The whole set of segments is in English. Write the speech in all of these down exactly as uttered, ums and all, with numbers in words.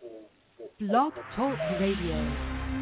Blog Talk Radio.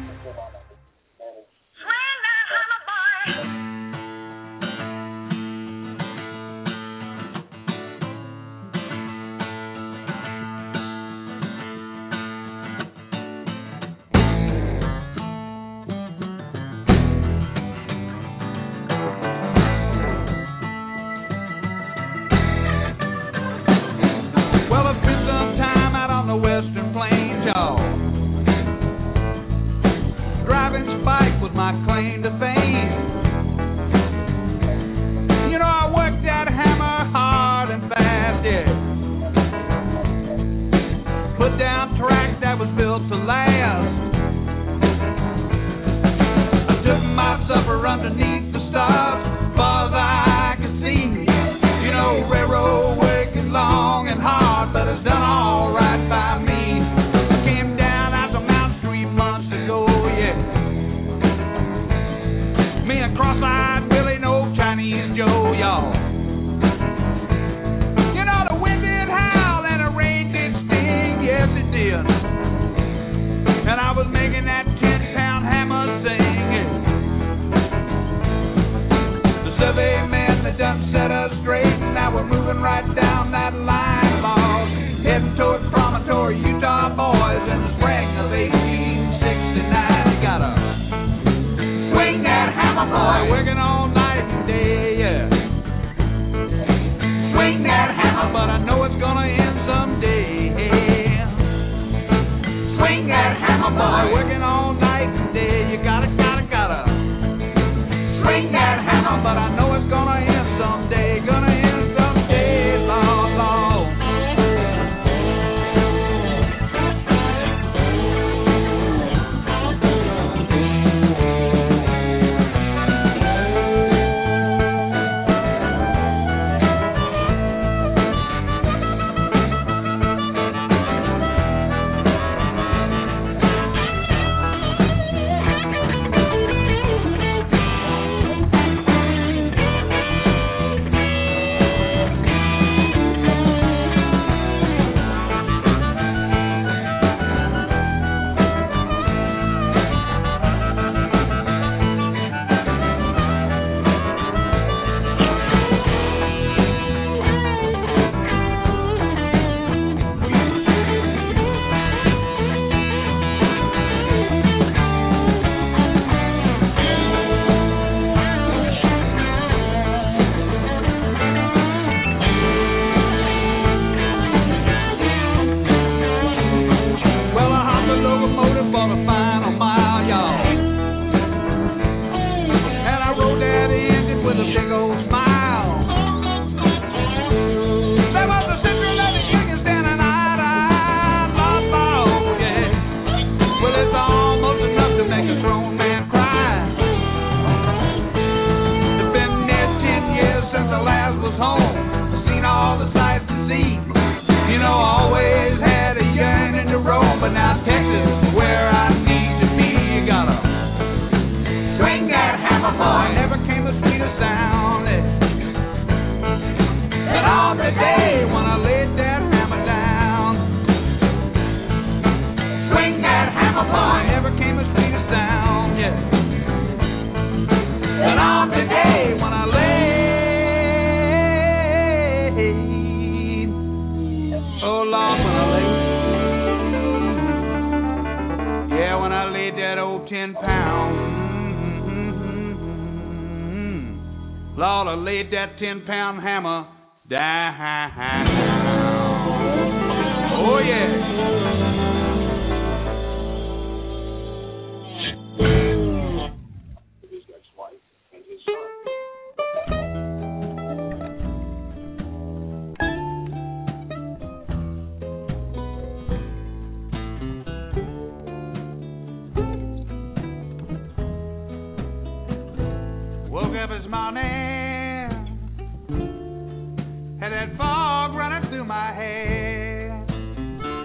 ten pound hammer down. Oh, yeah. His ex-wife and his son. Woke up this morning, had that fog running through my head.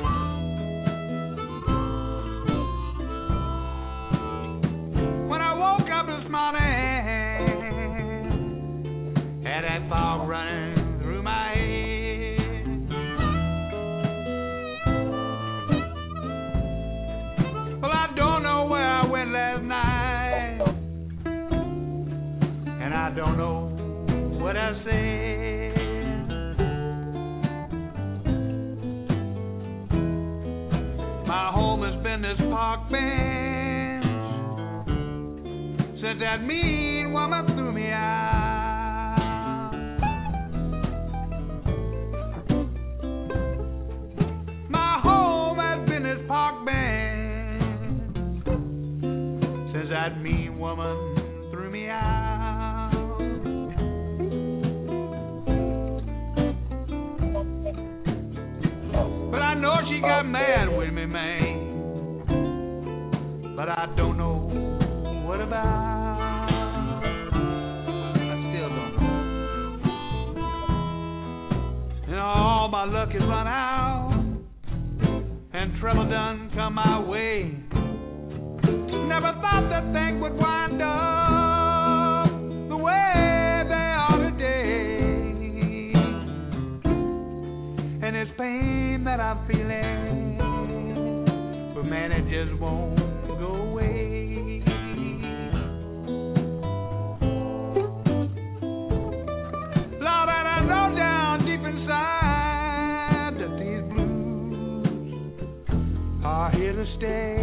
I said. My home has been this park bench since that mean woman threw me out. My home has been this park bench since that mean woman threw me out. But I know she got mad with me, man. But I don't know what about. I still don't know. And all my luck has run out, and trouble done come my way. Never thought that thing would wind up the way they are today. And it's pain that I'm feeling, but man, it just won't go away. Lord, and I know down deep inside that these blues are here to stay.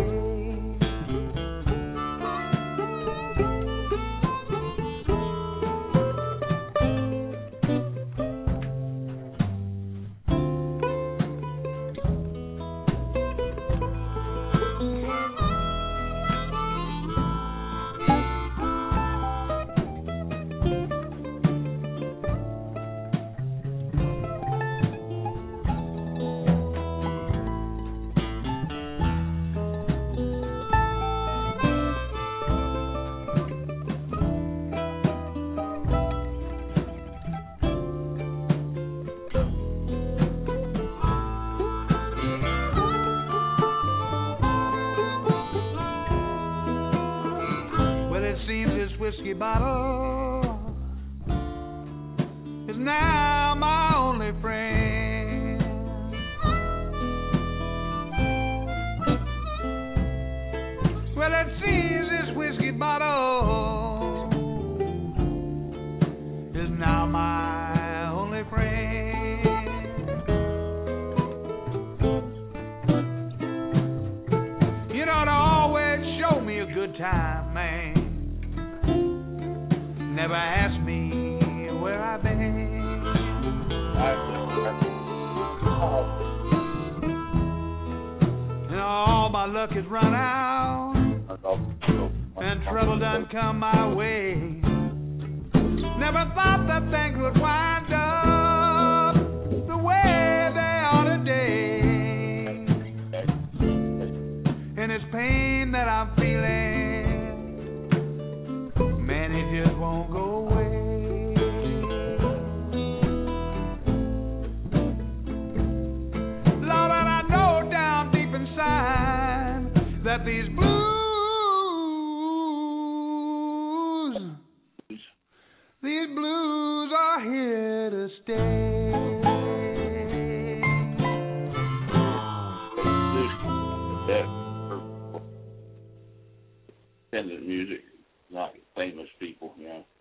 Whiskey bottle is now my only friend. Well, it seems this whiskey bottle is now my only friend. You know, it always show me a good time, man. Never ask me where I've been. And all my luck has run out, and trouble done come my way. Never thought that things would wind up the way they are today. And it's pain that I'm feeling, man, it just won't go away. Lord, and I know down deep inside that these blues, these blues are here to stay. Independent music, not famous people, you know.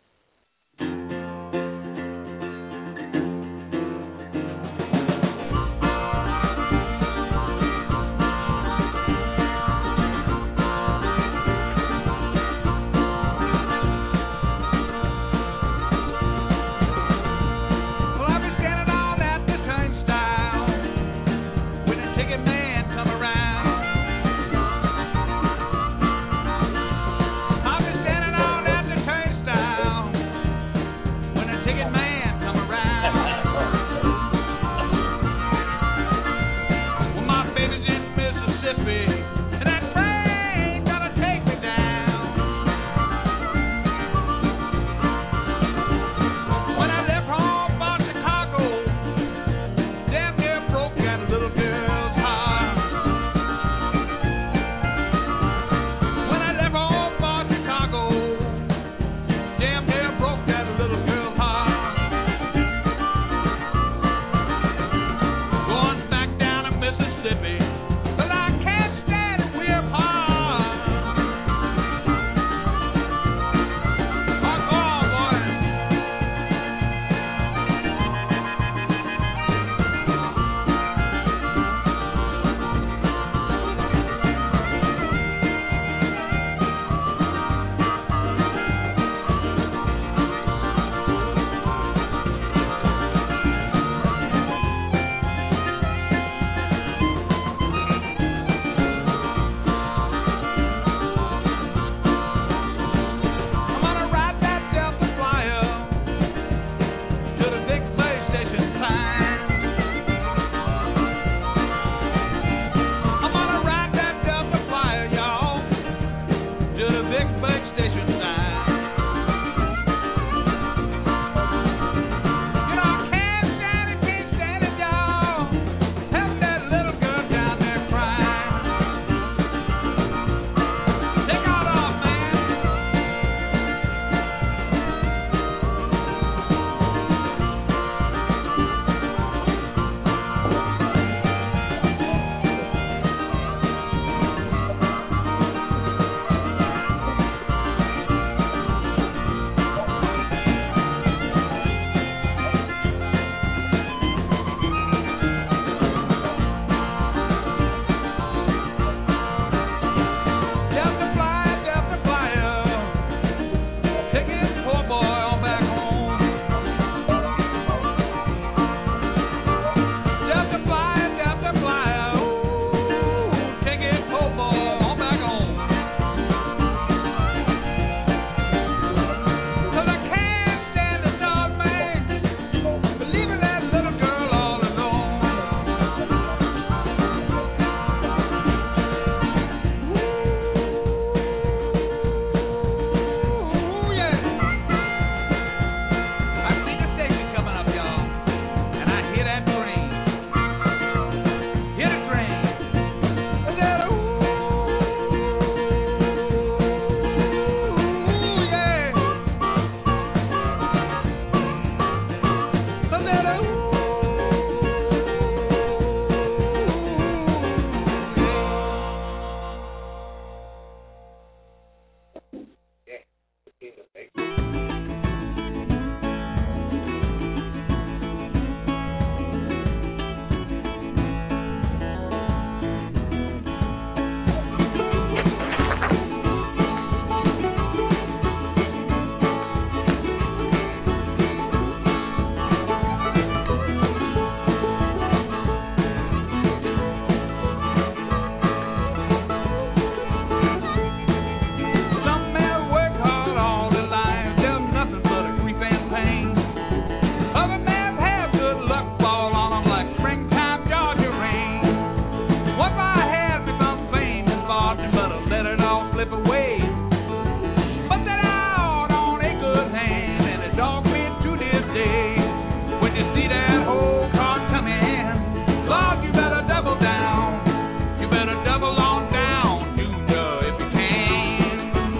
slip away. But that out on a good hand, and it dogged me to this day. When you see that whole cart coming, Lord, you better double down. You better double on down, Junior, if you can.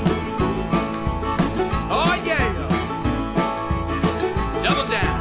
Oh, yeah. Double down.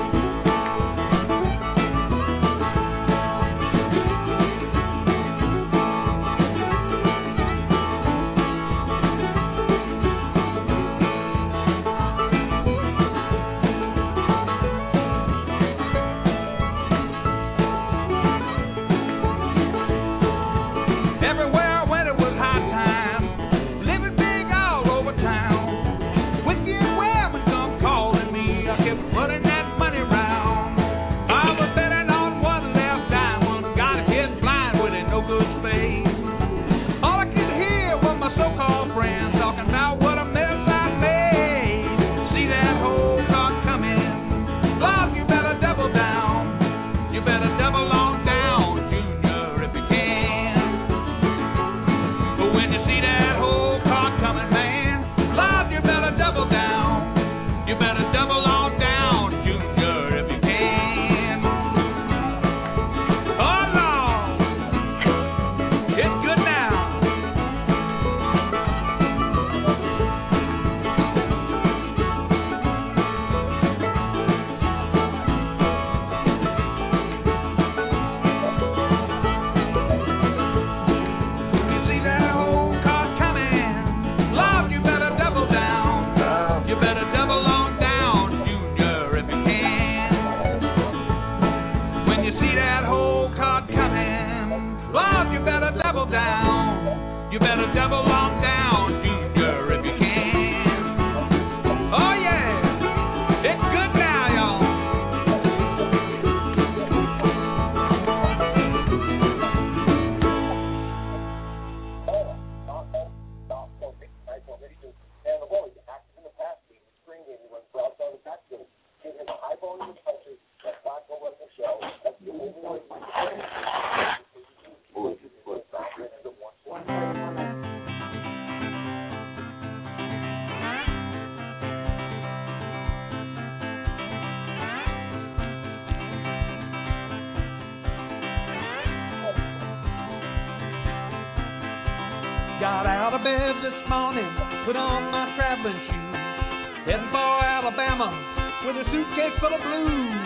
Got out of bed this morning, put on my traveling shoes, heading for Alabama with a suitcase full of blues.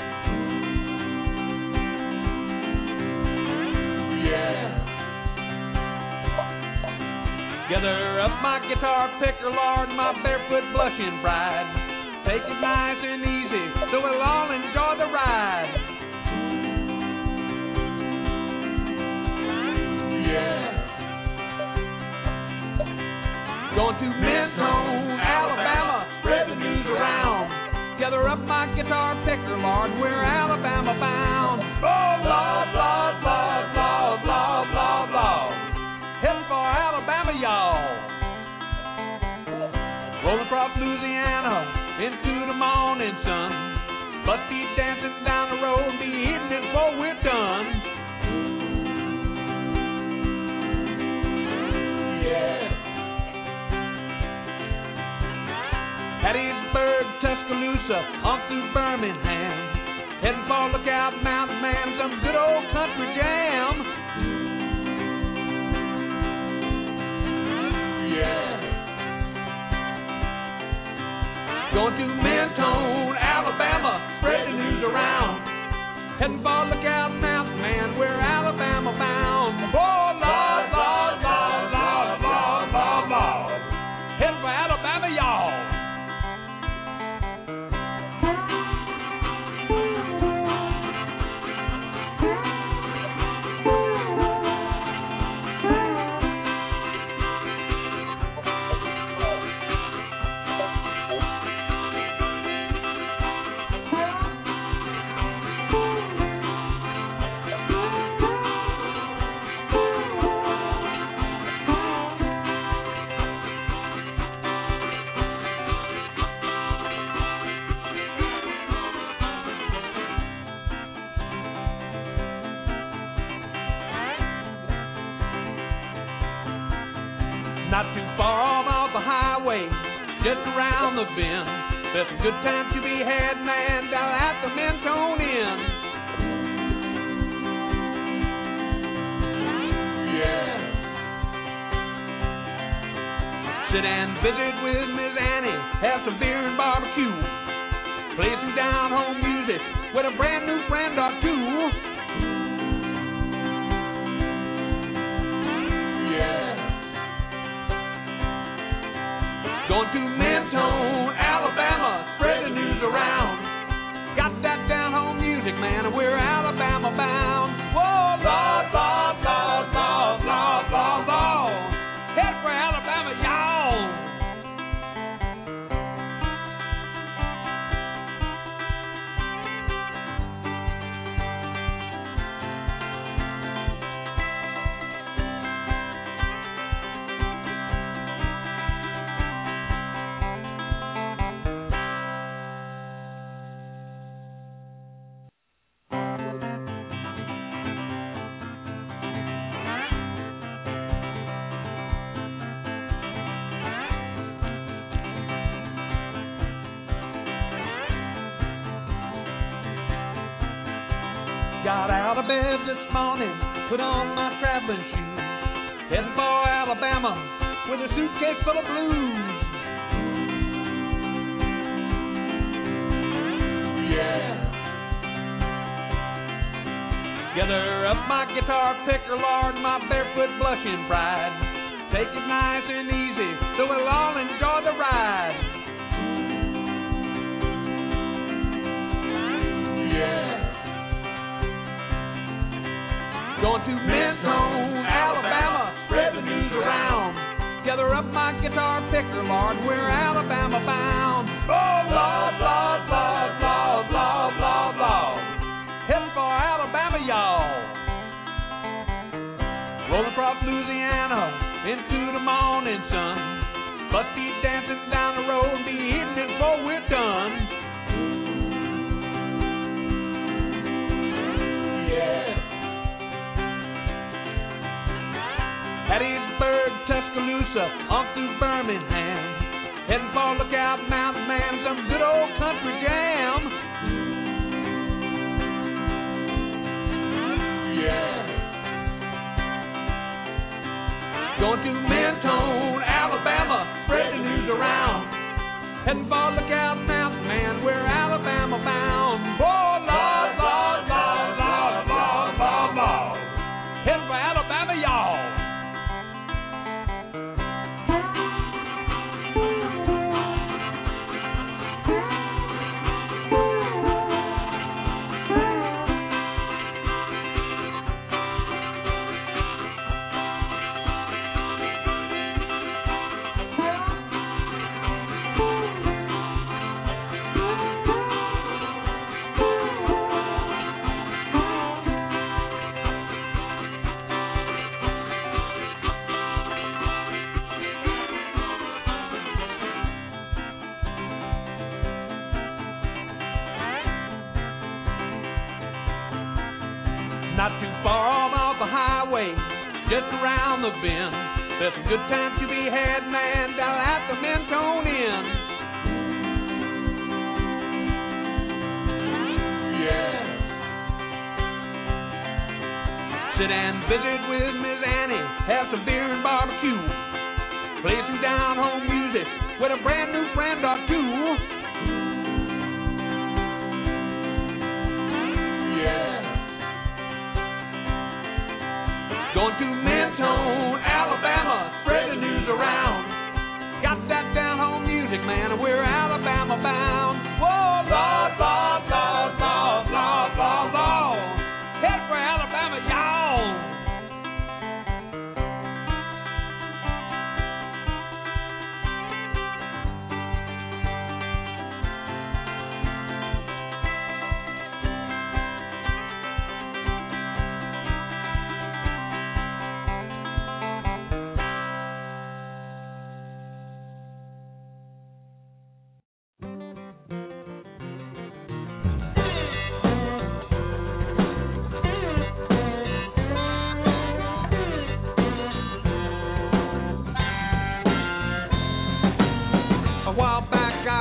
Yeah. Gather up my guitar picker, Lord, my barefoot blushing bride. Take it nice and easy, so we'll all enjoy the ride. Yeah. Going to Mentone, Alabama, spread the news around. Gather up my guitar picker, Lord, we're Alabama bound. Oh, Lord, Lord, Lord, Lord, Lord, Lord, Lord. Heading for Alabama, y'all. Rolling across Louisiana into the morning sun. But be dancing down the road, be hitting it before we're done. Yeah. Hattiesburg, Tuscaloosa, on through Birmingham. Heading for Lookout Mountain, man, some good old country jam. Yeah. Going to Mentone, Alabama, spread the news around. Heading for Lookout Mountain, man, we're Alabama bound. Oh, Lord, Lord, Lord, Lord, Lord, Lord, Lord. Heading for Alabama, y'all. Not too far off off the highway, just around the bend. There's a good time to be had, man, down at the Mentone Inn. Yeah. Sit and visit with Miss Annie, have some beer and barbecue. Play some down-home music with a brand new friend or two. Yeah. Going to Mentone, Alabama, spread the news around. Got that down-home music, man, and we're Alabama bound. Whoa, Lord, Lord, Lord, Lord, Lord, Lord, Lord. Head for Alabama, y'all. Got out of bed this morning, put on my traveling shoes, heading for Alabama with a suitcase full of blues. Yeah. Gather up my guitar picker, Lord, my barefoot blushing pride. Take it nice and easy, so we'll all enjoy the ride. Yeah. Going to Mentone, Alabama, spread the news around. Gather up my guitar picker, Lord, we're Alabama bound. Oh, Lord, Lord, Lord, Lord, Lord, Lord, Lord. Heading for Alabama, y'all. Rolling across Louisiana into the morning sun. But be dancing down the road and be hitting it before we're done. Yeah. Hattiesburg, Tuscaloosa, on through Birmingham. Heading for Lookout Mountain, man, some good old country jam. Yeah. Going to Mentone, Alabama, spread the news around. Heading for Lookout Mountain, man, we're Alabama bound. Oh, Lord, Lord, Lord, Lord, Lord, Lord, Lord. Heading for Alabama, y'all. Not too far off off the highway, just around the bend. There's a good time to be had, man, down at the Mentone Inn. Yeah. Sit and visit with Miss Annie, have some beer and barbecue. Play some down-home music with a brand new friend or two. Yeah. Going to Mentone, Alabama, spread the news around. Got that down-home music, man, and we're Alabama bound. Whoa, Lord, Lord, Lord, Lord, Lord, Lord, Lord. Head for Alabama, y'all.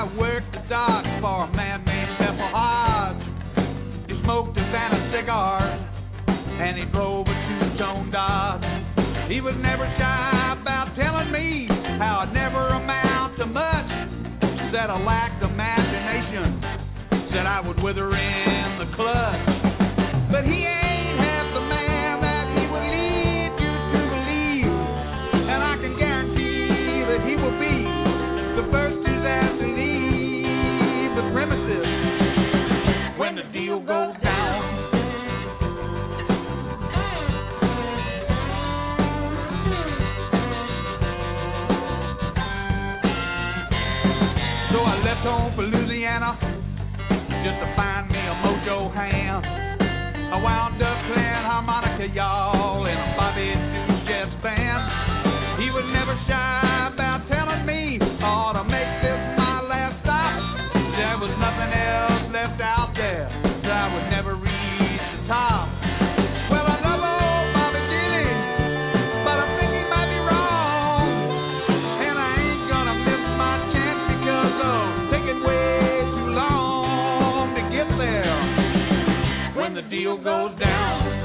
I worked the dock for a man named Bethel Hodge. He smoked a Santa cigar, and he drove a two-tone Dodge. He was never shy about telling me how I'd never amount to much. Said I lacked imagination, said I would wither in the clutch. But he ain't half the man that he would lead you to believe, and I can guarantee that he will be the first who's asked to leave the premises when the deal goes down. So I left home for Louisiana just to find me a mojo hand. I wound up playing harmonica, y'all, in a Bobby Duchess band. He was never shy about telling me I ought to make this my last stop. There was nothing else left out there, so I would never reach the top. Well, I love old Bobby Dilly, but I think he might be wrong, and I ain't gonna miss my chance because of taking way too long to get there when the deal goes down.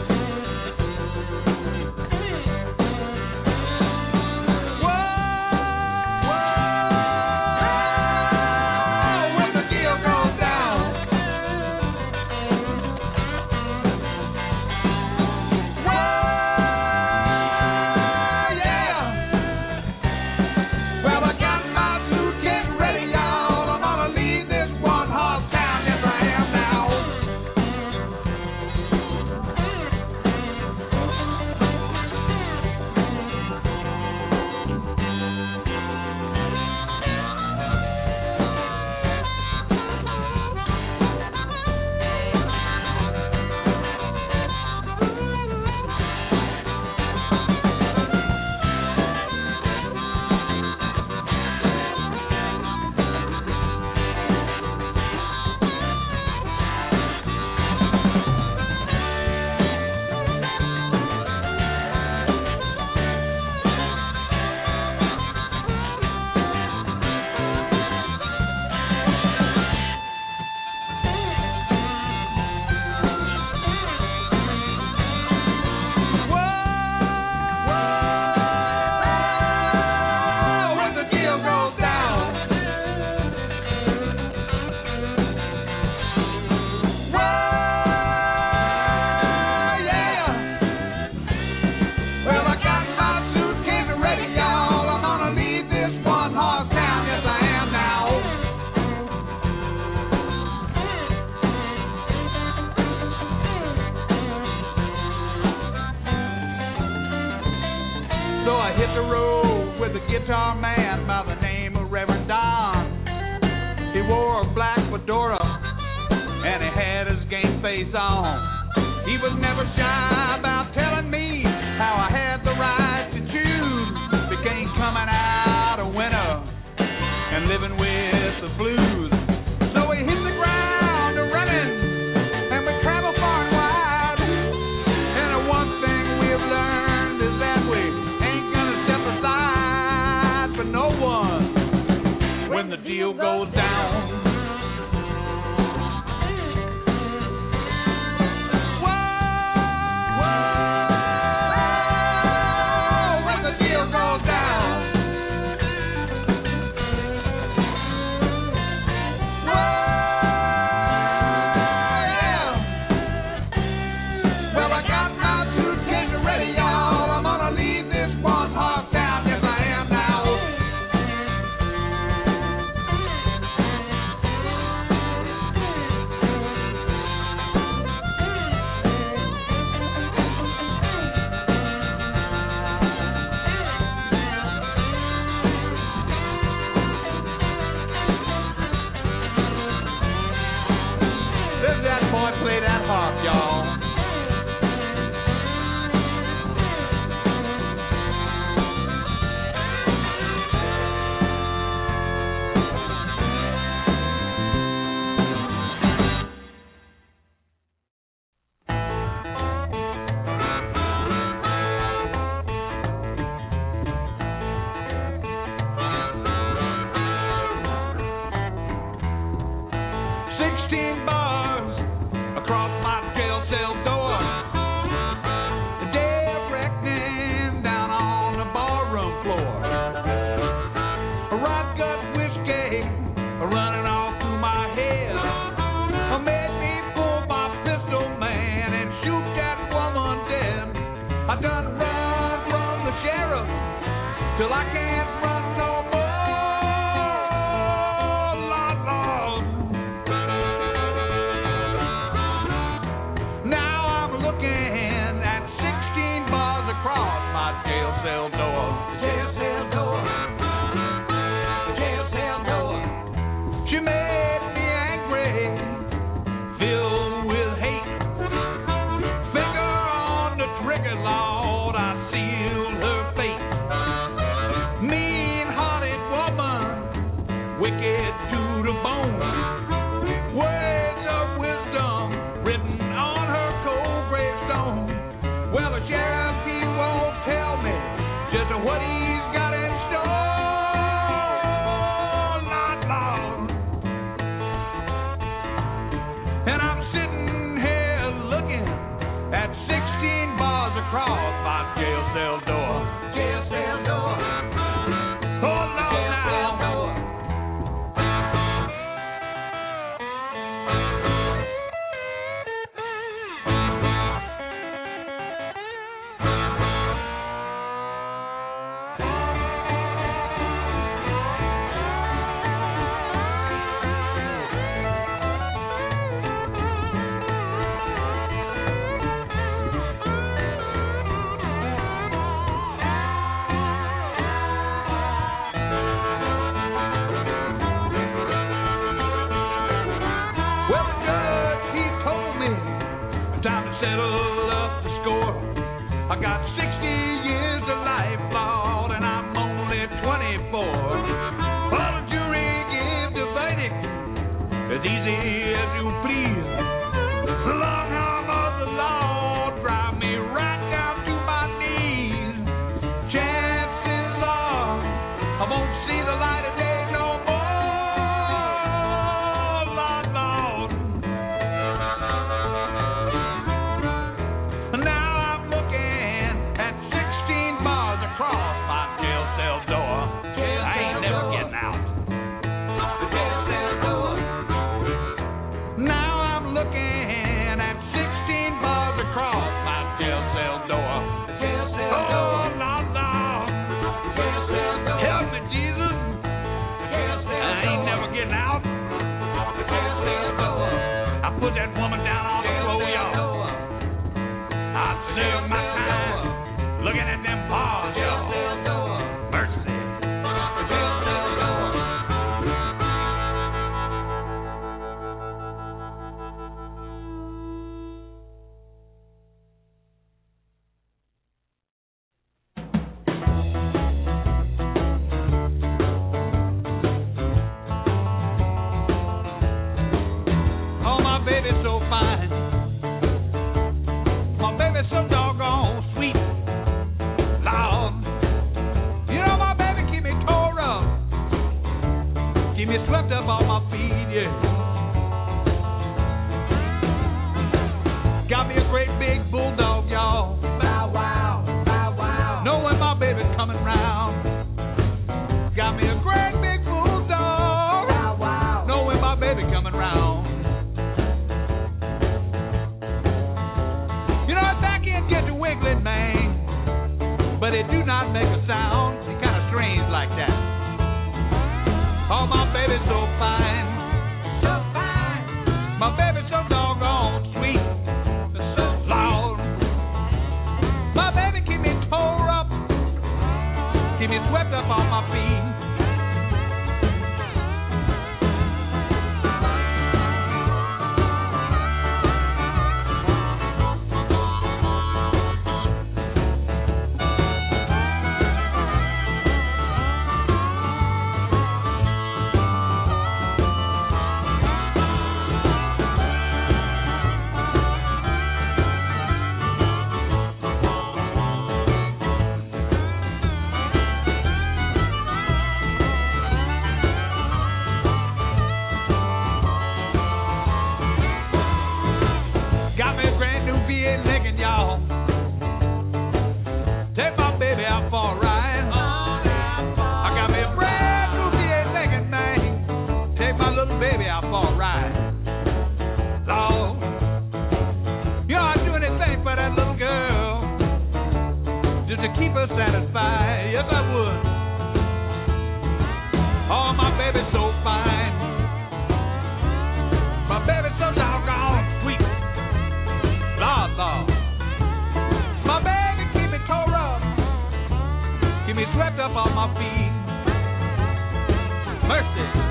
Guitar man by the name of Reverend Don. He wore a black fedora and he had his game face on. He was never shy about telling me how I had the right to choose between coming out of winter and living with the blues. So we hit the ground a running and we travel far and wide. And the one thing we've learned is that we ain't gonna step aside for no one when the deal goes down. Whoa, whoa, when the deal goes down. Whoa, yeah. Well, I got my suitcase ready, y'all. I'm gonna leave this one horse town. Yes, I am now. running all through my head. Made me pull my pistol, man, and shoot that woman dead. I done run from the sheriff till I can't run no more. Lord, Lord. Now I'm looking at sixteen bars across my jail cell door. Jail cell door. Jail cell door. She made me angry, filled with hate. Finger on the trigger, Lord, I sealed her fate. Mean-hearted woman, wicked to the bone. Words of wisdom written on her cold gravestone. Well, the sheriff, he won't tell me just what he's got in store. Lord, Lord. And I'm sitting here looking at sixteen bars across my jail cell door. Jail cell door. Oh, Lord, jail cell door. Well, the judge, he told me time to settle up the score. I got sixty years of life, Lord, and I'm only twenty-four. Well, the jury gave the verdict as easy as you please. The long arm of the law drive me right down to my knees. Chances are I won't see the light of day no more. Lord, Lord. Now I'm looking at sixteen bars across my jail cell door. I ain't never getting out. The jail cell door. Now I'm looking at sixteen bars across my jail cell door. The jail cell door. Oh, Lord, Lord. The jail cell door. Help me, Jesus. The jail cell door. I ain't never getting out. The jail cell door. I put that woman down on the floor, y'all. I served my time looking at them bars, y'all. Mercy. Oh, my baby's so fine. My baby's so doggone sweet. Lord. You know my baby keep me tore up. Keep me swept up on my feet, yeah. Got me a great big bulldog, y'all. Bow wow, bow wow. Know when my baby's coming round. Got me a great big bulldog. Bow wow. Know when my baby coming round. You know, if I can't get to wiggling, man, but it do not make a sound. It's kind of strange like that. Oh, my baby's so fine. So fine. My baby's so doggone sweet. So loud. My baby keep me tore up. Keep me swept up on my feet. Take my keep her satisfied. Yes, I would. Oh, my baby's so fine. My baby's so doggone sweet. Lord, Lord. My baby keep me tore up. Keep me swept up on my feet. Mercy.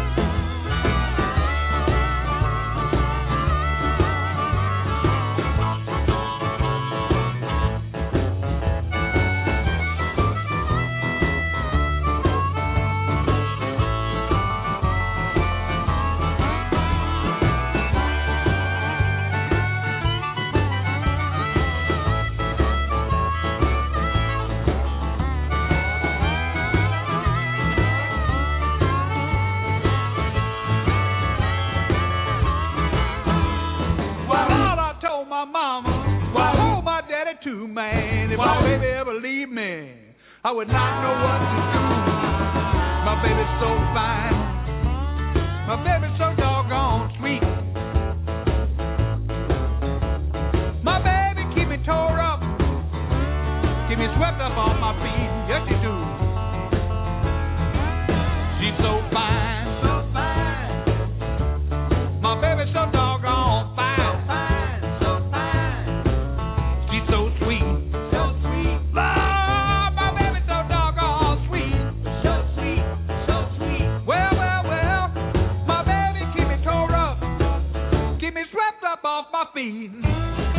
Man, if my baby ever leave me, I would not know what to do. My baby's so fine. My baby's so doggone sweet. My baby keep me tore up, keep me swept up on my feet. Yes, she do. She's so fine, so fine. My baby's so doggone fine. Off my feet.